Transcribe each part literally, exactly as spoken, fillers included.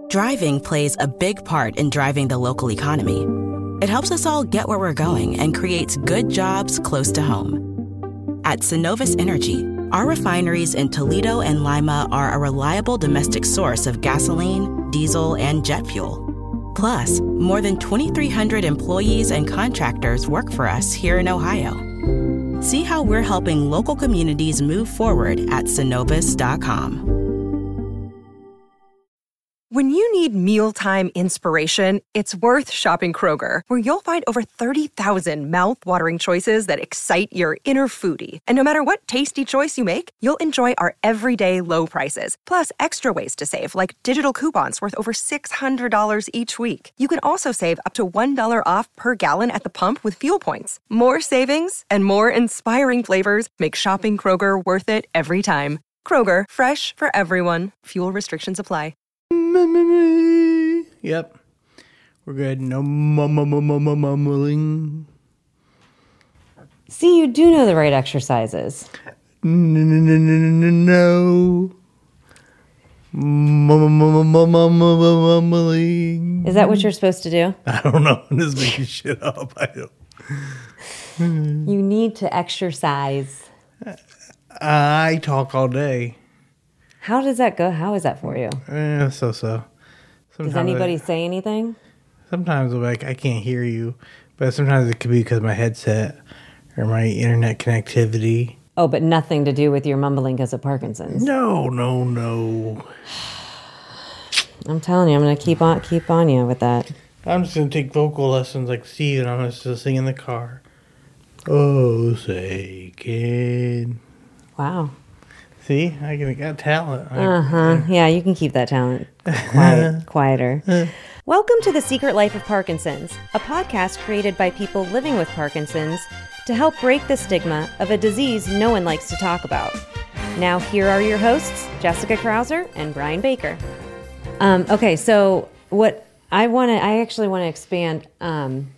Driving plays a big part in driving the local economy. It helps us all get where we're going and creates good jobs close to home. At Synovus Energy, our refineries in Toledo and Lima are a reliable domestic source of gasoline, diesel, and jet fuel. Plus, more than twenty-three hundred employees and contractors work for us here in Ohio. See how we're helping local communities move forward at synovus dot com. When you need mealtime inspiration, it's worth shopping Kroger, where you'll find over thirty thousand mouth-watering choices that excite your inner foodie. And no matter what tasty choice you make, you'll enjoy our everyday low prices, plus extra ways to save, like digital coupons worth over six hundred dollars each week. You can also save up to one dollar off per gallon at the pump with fuel points. More savings and more inspiring flavors make shopping Kroger worth it every time. Kroger, fresh for everyone. Fuel restrictions apply. Yep. We're good. No mumbling. See, you do know the right exercises. No. Mumbling. Is that what you're supposed to do? I don't know. I'm just making shit up. I don't. You need to exercise. I talk all day. How does that go? How is that for you? Eh, so so. Does anybody I, say anything? Sometimes I'm like, I can't hear you, but sometimes it could be because of my headset or my internet connectivity. Oh, but nothing to do with your mumbling because of Parkinson's. No, no, no. I'm telling you, I'm going to keep on keep on you with that. I'm just going to take vocal lessons like Steve, and I'm just going to sing in the car. Oh, say, kid. Wow. See, I got talent. Uh huh. Yeah, you can keep that talent quiet, quieter. Welcome to The Secret Life of Parkinson's, a podcast created by people living with Parkinson's to help break the stigma of a disease no one likes to talk about. Now, here are your hosts, Jessica Krauser and Brian Baker. Um, okay, so what I want to, I actually want to expand, um,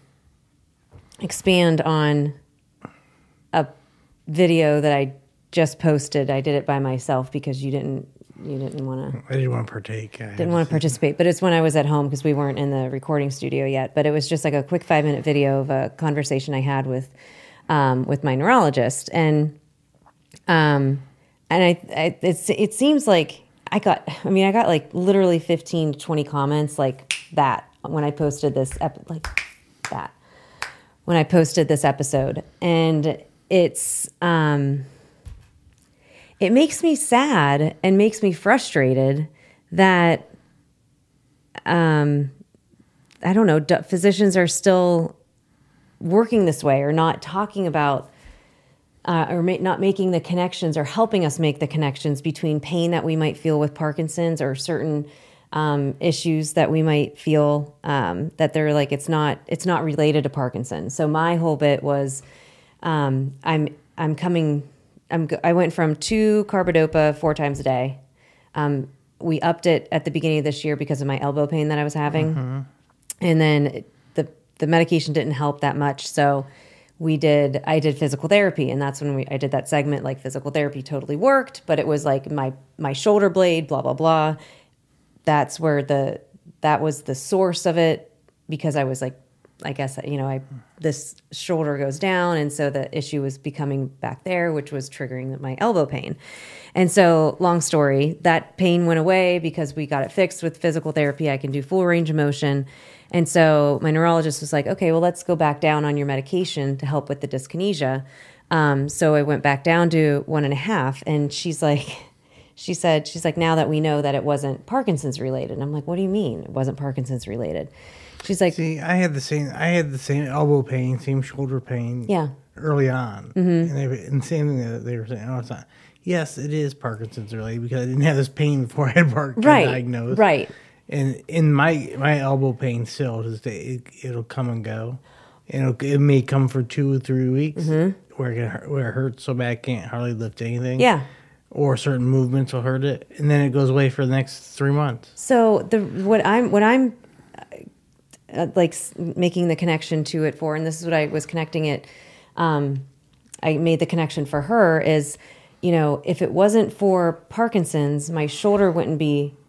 expand on a video that I just posted. I did it by myself because you didn't you didn't want to I didn't want to partake. I didn't want to participate, but it's when I was at home because we weren't in the recording studio yet. But it was just like a quick five minute video of a conversation I had with um, with my neurologist, and um and I, I it's it seems like I got I mean I got like literally fifteen to twenty comments like that when I posted this ep- like that when I posted this episode, and it's um. It makes me sad and makes me frustrated that, um, I don't know, d- physicians are still working this way or not talking about uh, or ma- not making the connections or helping us make the connections between pain that we might feel with Parkinson's or certain um, issues that we might feel um, that they're like, it's not, it's not related to Parkinson's. So my whole bit was um, I'm, I'm coming... I'm, I went from two carbidopa four times a day. Um, we upped it at the beginning of this year because of my elbow pain that I was having. Mm-hmm. And then the the medication didn't help that much. So we did, I did physical therapy. And that's when we I did that segment, like physical therapy totally worked, but it was like my, my shoulder blade, blah, blah, blah. That's where the, that was the source of it because I was like, I guess, you know, I this shoulder goes down, and so the issue was becoming back there, which was triggering my elbow pain. And so, long story, that pain went away because we got it fixed with physical therapy. I can do full range of motion. And so my neurologist was like, okay, well, let's go back down on your medication to help with the dyskinesia. Um, so I went back down to one and a half, and she's like, she said, she's like, now that we know that it wasn't Parkinson's related. And I'm like, what do you mean it wasn't Parkinson's related? She's like, see, I had the same, I had the same elbow pain, same shoulder pain. Yeah. Early on, mm-hmm. and, they, and the same thing that they were saying. Oh, it's not. Yes, it is Parkinson's related because I didn't have this pain before I had Parkinson's right. diagnosed. Right. And in my my elbow pain still to this day, it, it'll come and go. And it'll, it may come for two or three weeks mm-hmm. where it hurt, where it hurts so bad I can't hardly lift anything. Yeah. Or certain movements will hurt it, and then it goes away for the next three months. So the what I'm what I'm uh, like making the connection to it for, and this is what I was connecting it. Um, I made the connection for her is, you know, if it wasn't for Parkinson's, my shoulder wouldn't be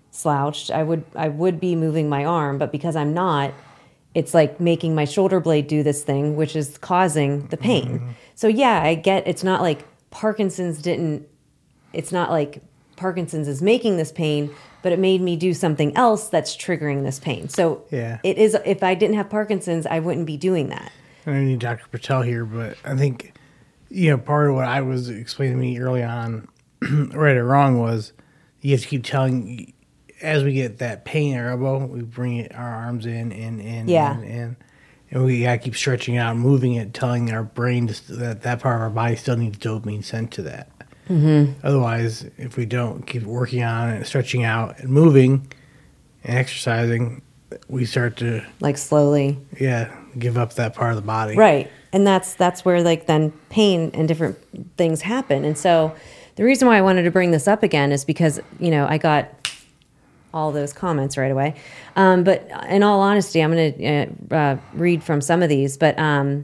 slouched, I would I would be moving my arm, but because I'm not, it's like making my shoulder blade do this thing, which is causing the pain. Mm-hmm. So yeah, I get it's not like Parkinson's didn't, it's not like Parkinson's is making this pain, but it made me do something else that's triggering this pain. So yeah. it is, if I didn't have Parkinson's, I wouldn't be doing that. I don't need Doctor Patel here, but I think, you know, part of what I was explaining to me early on, right or wrong, was you have to keep telling, as we get that pain in our elbow, we bring it, our arms in and in, yeah. and in. And we got to keep stretching out, moving it, telling our brain to, that that part of our body still needs dopamine sent to that. Mm-hmm. Otherwise, if we don't keep working on it, stretching out and moving and exercising, we start to like slowly, yeah, give up that part of the body. Right. And that's that's where like then pain and different things happen. And so the reason why I wanted to bring this up again is because, you know, I got all those comments right away. Um, but in all honesty, I'm going to uh, read from some of these. But um,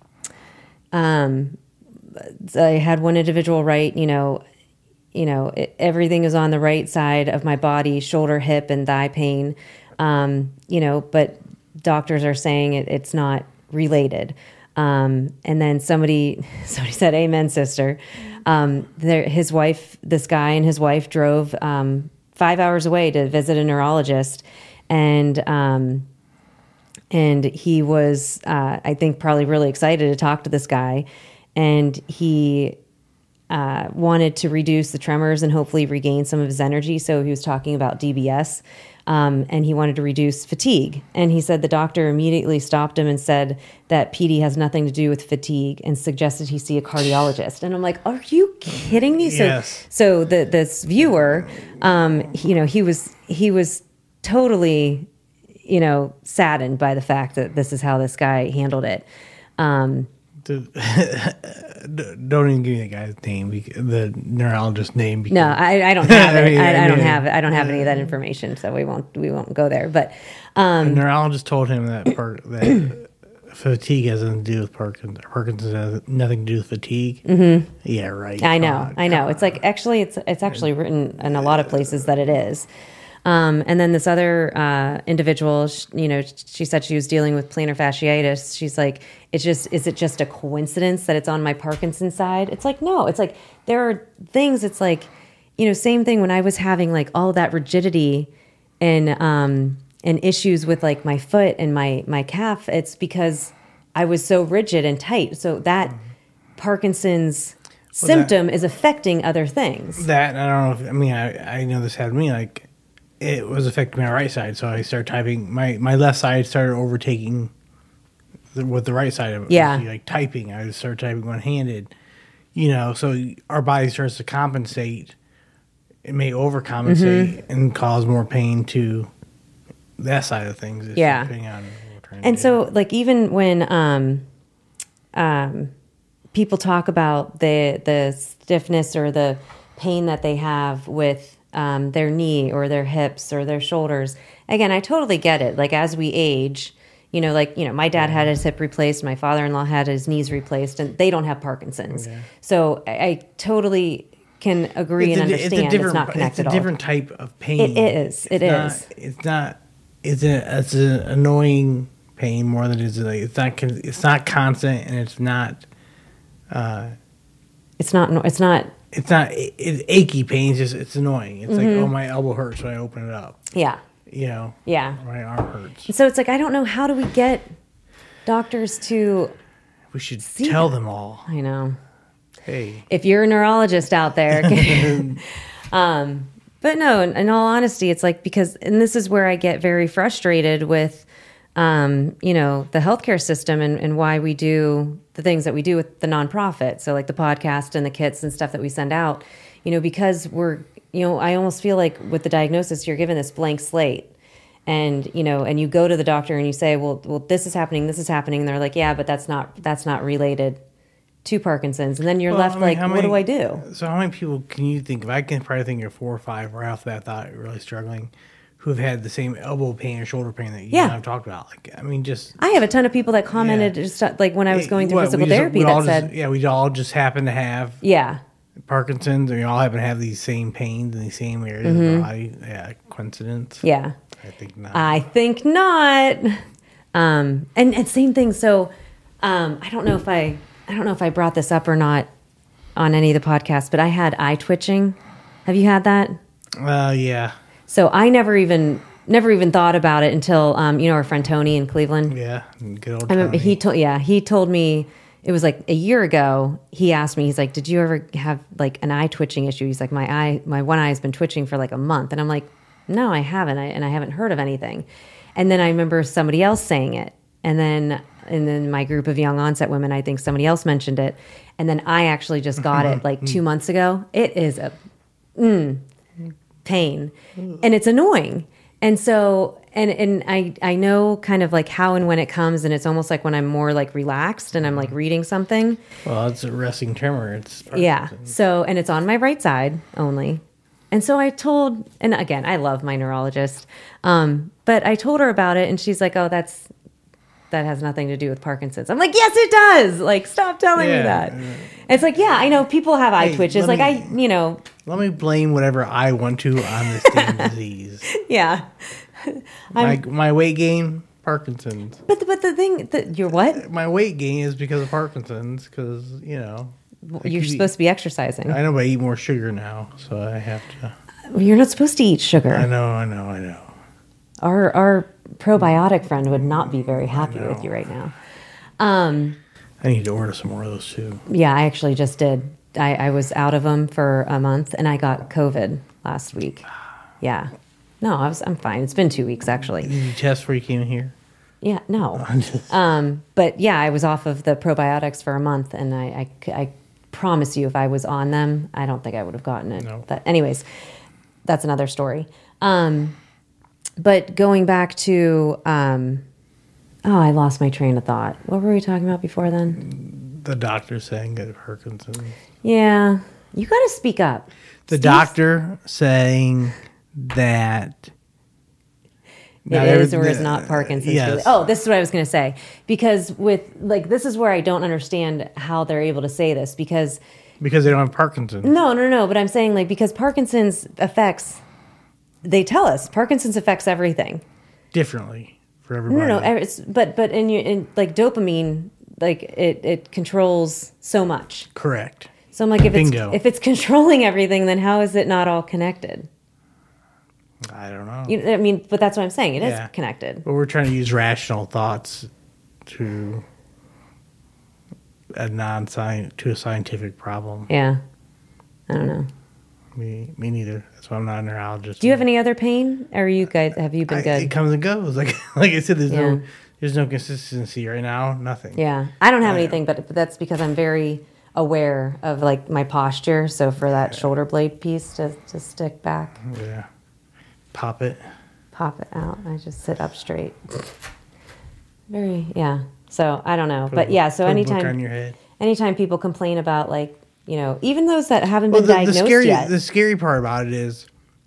um, I had one individual write, you know, you know, it, everything is on the right side of my body, shoulder, hip, and thigh pain. Um, you know, but doctors are saying it, it's not related. Um, and then somebody, somebody said, "Amen, sister." Um, there, his wife, this guy and his wife drove um, five hours away to visit a neurologist, and um, and he was, uh, I think, probably really excited to talk to this guy, and he uh, wanted to reduce the tremors and hopefully regain some of his energy. So he was talking about D B S. Um, and he wanted to reduce fatigue. And he said the doctor immediately stopped him and said that P D has nothing to do with fatigue and suggested he see a cardiologist. And I'm like, are you kidding me? Yes. So, so the, this viewer, um, you know, he was, he was totally, you know, saddened by the fact that this is how this guy handled it. Um, Don't even give me the guy's name, the neurologist name. No, I, I don't have it. I, mean, I, I, I don't mean, have it. I don't have any of that information, so we won't we won't go there. But um, the neurologist told him that part, that fatigue has nothing to do with Parkinson's. Parkinson's has nothing to do with fatigue. Mm-hmm. Yeah, right. I know. God, I know. God. It's like actually, it's it's actually written in a lot of places that it is. Um, and then this other uh, individual, she, you know, she said she was dealing with plantar fasciitis. She's like, it's just, is it just a coincidence that it's on my Parkinson's side? It's like, no, it's like, there are things, it's like, you know, same thing when I was having like all that rigidity and, um, and issues with like my foot and my, my calf. It's because I was so rigid and tight. So that Parkinson's well, symptom that, is affecting other things. That, I don't know if, I mean, I, I know this happened to me, like, it was affecting my right side, so I started typing. My, my left side started overtaking the, with the right side of it. Yeah. Like typing. I just started typing one-handed. You know, so our body starts to compensate. It may overcompensate mm-hmm. and cause more pain to that side of things. Yeah. On and so, like, even when um, um, people talk about the the stiffness or the pain that they have with Um, their knee or their hips or their shoulders. Again, I totally get it. Like as we age, you know, like, you know, my dad had his hip replaced, my father-in-law had his knees replaced, and they don't have Parkinson's. Okay. So I, I totally can agree it's and a, understand it's, a it's not connected It's a at different all. type of pain. It is. It it's is. Not, it's not, it's, a, it's an annoying pain more than it is, like, it's not, it's not constant, and it's not, uh, it's not, it's not, It's not it's achy pain. It's just it's annoying. It's mm-hmm. like, oh, my elbow hurts when I open it up. Yeah. You know. Yeah. My arm hurts. And so it's like, I don't know, how do we get doctors to? We should tell that? them all. I know. Hey, if you're a neurologist out there, um, but no, in, in all honesty, it's like because, and this is where I get very frustrated with, um, you know, the healthcare system and, and why we do the things that we do with the nonprofit. So like the podcast and the kits and stuff that we send out, you know, because we're, you know, I almost feel like with the diagnosis, you're given this blank slate and, you know, and you go to the doctor and you say, well, well, this is happening, this is happening. And they're like, yeah, but that's not, that's not related to Parkinson's. And then you're well, left I mean, like, what many, do I do? So how many people can you think of? I can probably think of four or five right off that thought, really struggling, who have had the same elbow pain or shoulder pain that you yeah. and I've talked about. Like, I mean, just I have a ton of people that commented yeah. just like when I was going through what, physical just, therapy that just, said, yeah, we all just happen to have yeah, Parkinson's, and we all happen to have these same pains in these same areas mm-hmm. of the body. Yeah, coincidence? Yeah. I think not. I think not. Um, and, and same thing. So um, I don't know if I I don't know if I brought this up or not on any of the podcasts, but I had eye twitching. Have you had that? Uh, yeah. So I never even never even thought about it until um, you know, our friend Tony in Cleveland. Yeah, good old I remember Tony. he told yeah he told me. It was like a year ago, he asked me, he's like, did you ever have like an eye twitching issue? He's like, my eye, my one eye has been twitching for like a month. And I'm like, no, I haven't. I, and I haven't heard of anything. And then I remember somebody else saying it. And then, and then my group of young onset women, I think somebody else mentioned it. And then I actually just got it like two months ago. It is a mm, pain and it's annoying. And so, and, and I, I know kind of like how and when it comes, and it's almost like when I'm more like relaxed and I'm like reading something. Well, it's a resting tremor. It's yeah. So, and it's on my right side only. And so I told, and again, I love my neurologist, um, but I told her about it and she's like, oh, that's, that has nothing to do with Parkinson's. I'm like, yes, it does. Like, stop telling yeah. me that. And it's like, yeah, I know people have eye hey, twitches. Like me, I, you know. Let me blame whatever I want to on this damn disease. Yeah. my, my weight gain, Parkinson's. But the, but the thing, that you're what? My weight gain is because of Parkinson's because, you know. You're supposed eat, to be exercising. I know, but I eat more sugar now, so I have to. You're not supposed to eat sugar. I know, I know, I know. Our our probiotic friend would not be very happy with you right now. Um, I need to order some more of those too. Yeah, I actually just did. I, I was out of them for a month, and I got COVID last week. Yeah, no, I was. I'm fine. It's been two weeks actually. Did you test before you came here? Yeah, no. um, but yeah, I was off of the probiotics for a month, and I, I, I promise you, if I was on them, I don't think I would have gotten it. No. But anyways, that's another story. Um, but going back to, um, oh, I lost my train of thought. What were we talking about before then? The doctor saying that Parkinson's. Yeah, you got to speak up. The Steve's- doctor saying that. It is or is not Parkinson's. Yes. Really. Oh, this is what I was going to say. Because with, like, this is where I don't understand how they're able to say this. Because... Because they don't have Parkinson's. No, no, no. But I'm saying, like, because Parkinson's affects... They tell us Parkinson's affects everything. Differently for everybody. No, no. It's, but, but in, your, in, like, dopamine, like, it, it controls so much. Correct. So I'm like, if Bingo. it's, if it's controlling everything, then how is it not all connected? I don't know. You, I mean, but that's what I'm saying. It Yeah. is connected. But we're trying to use rational thoughts to a non to a scientific problem. Yeah. I don't know. Me, me neither. That's why I'm not a neurologist. Do you have any other pain? Or are you guys, have you been I, good? It comes and goes. Like like I said, there's Yeah. no there's no consistency right now. Nothing. Yeah. I don't have I- anything, but, but that's because I'm very aware of, like, my posture. So for that shoulder blade piece to, to stick back, Yeah. Pop it. pop it out, I just sit up straight. Very, yeah. So I don't know. Put But a- yeah, so put a book anytime, on your head. anytime people complain about, like, you know, even those that haven't Well, been the, the diagnosed scary yet. the scary part about it is,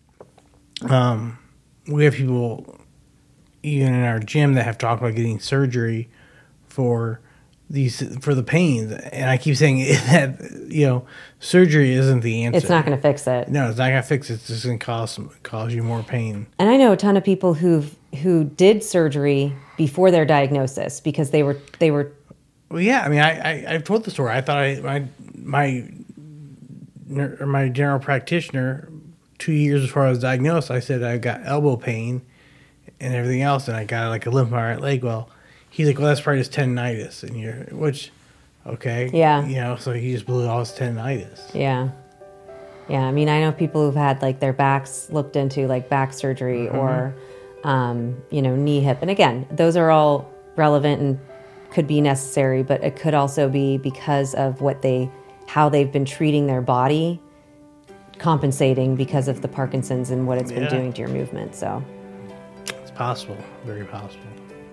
um, we have people even in our gym that have talked about getting surgery for these for the pains, and I keep saying that, you know, surgery isn't the answer. It's not going to fix it. No, it's not going to fix it. It's just going to cause cause you more pain. And I know a ton of people who who did surgery before their diagnosis because they were they were Well, yeah, I mean, I, I I've told the story. I thought I my my ner- or my general practitioner two years before I was diagnosed, I said I got elbow pain and everything else, and I got like a limp in my right leg. Well, he's like, well, that's probably just tendonitis, and you're which, okay, Yeah. you know, so he just blew all his tendonitis. yeah. Yeah, I mean, I know people who've had like their backs looked into, like back surgery Mm-hmm. or um, you know, knee, hip. And again, those are all relevant and could be necessary, but it could also be because of what they how they've been treating their body, compensating because of the Parkinson's and what it's been Yeah. doing to your movement. So It's possible, very possible.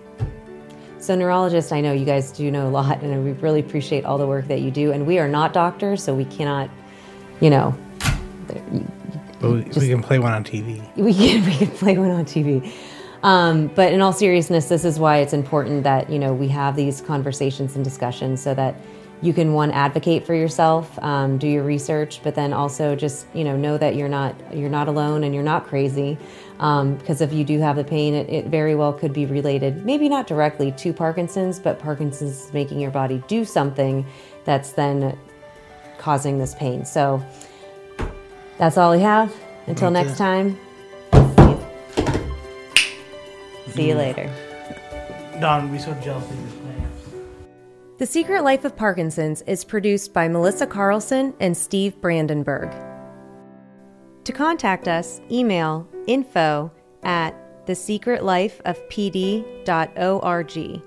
So neurologists, I know you guys do know a lot, and we really appreciate all the work that you do. And we are not doctors, so we cannot, you know, But we, we can play one on T V. we can, we can play one on T V. Um, but in all seriousness, this is why it's important that, you know, we have these conversations and discussions so that, you can, one, advocate for yourself, um, do your research, but then also just, you know, know that you're not you're not alone and you're not crazy. Um, because if you do have the pain, it, it very well could be related, maybe not directly to Parkinson's, but Parkinson's is making your body do something that's then causing this pain. So that's all we have. Until Okay. next time, see you later. Don would be so jealous of your plans. The Secret Life of Parkinson's is produced by Melissa Carlson and Steve Brandenburg. To contact us, email info at the secret life of p d dot org.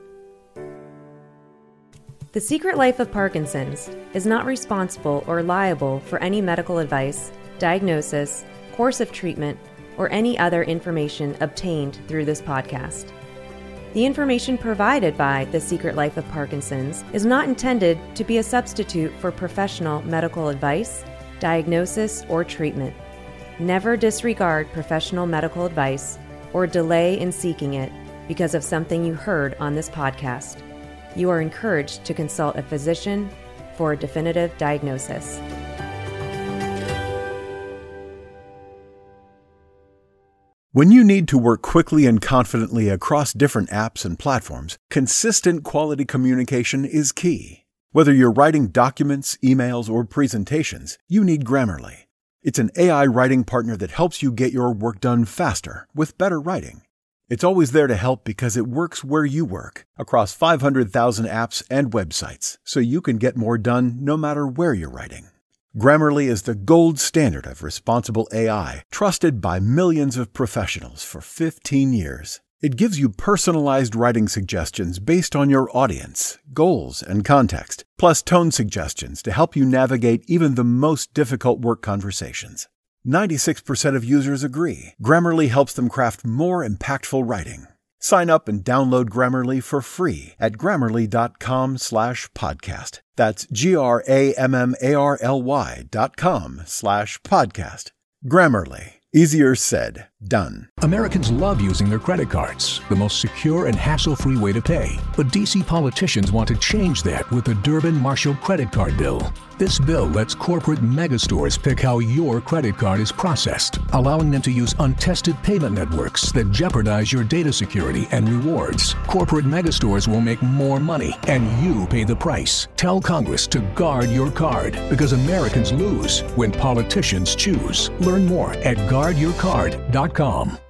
The Secret Life of Parkinson's is not responsible or liable for any medical advice, diagnosis, course of treatment, or any other information obtained through this podcast. The information provided by The Secret Life of Parkinson's is not intended to be a substitute for professional medical advice, diagnosis, or treatment. Never disregard professional medical advice or delay in seeking it because of something you heard on this podcast. You are encouraged to consult a physician for a definitive diagnosis. When you need to work quickly and confidently across different apps and platforms, consistent quality communication is key. Whether you're writing documents, emails, or presentations, you need Grammarly. It's an A I writing partner that helps you get your work done faster with better writing. It's always there to help because it works where you work, across five hundred thousand apps and websites, so you can get more done no matter where you're writing. Grammarly is the gold standard of responsible A I, trusted by millions of professionals for fifteen years. It gives you personalized writing suggestions based on your audience, goals, and context, plus tone suggestions to help you navigate even the most difficult work conversations. ninety-six percent of users agree. Grammarly helps them craft more impactful writing. Sign up and download Grammarly for free at grammarly.com slash podcast. That's G-R-A-M-M-A-R-L-Y dot com slash podcast. Grammarly. Easier said, done. Americans love using their credit cards, the most secure and hassle-free way to pay. But D C politicians want to change that with the Durbin-Marshall credit card bill. This bill lets corporate megastores pick how your credit card is processed, allowing them to use untested payment networks that jeopardize your data security and rewards. Corporate megastores will make more money, and you pay the price. Tell Congress to guard your card, because Americans lose when politicians choose. Learn more at guard your card dot com.